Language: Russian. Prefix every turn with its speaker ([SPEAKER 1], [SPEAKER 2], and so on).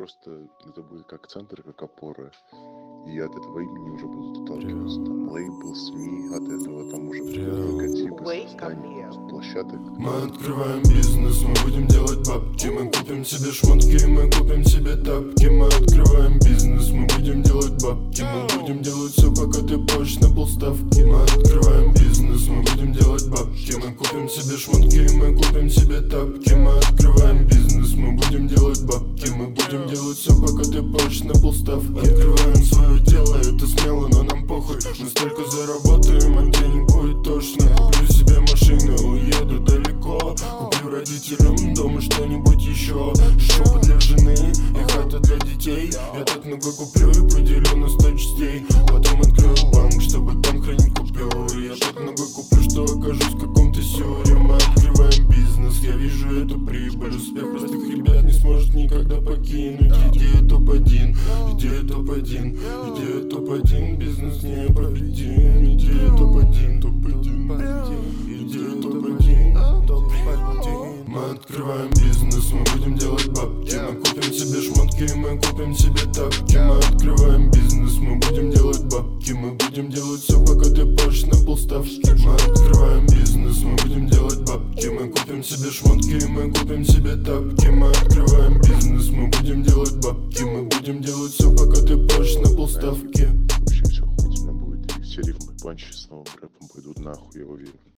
[SPEAKER 1] просто это будет как центр, как опора. И от этого имени уже будут отталкиваться там лейбл, СМИ, от этого там уже будут логотипы, создания площадок.
[SPEAKER 2] Мы открываем бизнес, мы будем делать бабки. Мы купим себе шмотки, мы купим себе тапки. Мы открываем бизнес, мы будем делать бабки. Мы будем делать все, пока ты пашешь на полставки. Мы открываем бизнес, мы будем делать бабки. Мы купим себе шмотки, мы купим себе тапки. Мы открываем бизнес, мы будем делать бабки. Мы будем делать все, пока ты пашешь на полставки. Открываем свое дело, это смело, но нам похуй. Мы столько заработаем, а денег будет тошно. Куплю себе машину, уеду далеко. Куплю родителям дома что-нибудь еще. Шубу для жены и хата для детей. Я так много куплю и поделю на 100 частей. Потом открою банк, чтобы там хранить купюры. Я так много куплю, что окажусь в каком-то сюре. Мы открываем бизнес, я вижу эту прибыль. Успех простых ребят не сможет никогда покинуть. Идея топ-1, идея топ-1, идея топ-1. Бизнес непобедим. Идея топ-1, топ-1, идея топ-1, топ-1. Мы открываем бизнес, мы будем делать бабки. Мы купим себе шмотки, мы купим себе тапки. Мы открываем бизнес, мы будем делать бабки. Мы будем делать все, пока ты пашешь на полставки. Мы открываем бизнес, мы будем делать бабки. Мы купим себе шмотки, мы купим себе тапки. Мы открываем бизнес, мы будем делать бабки. Мы будем делать все, пока ты пашешь на полставки.
[SPEAKER 1] Вообще все охуительно будет. И все рифмы панчи с новым рэпом пойдут нахуй, я уверен.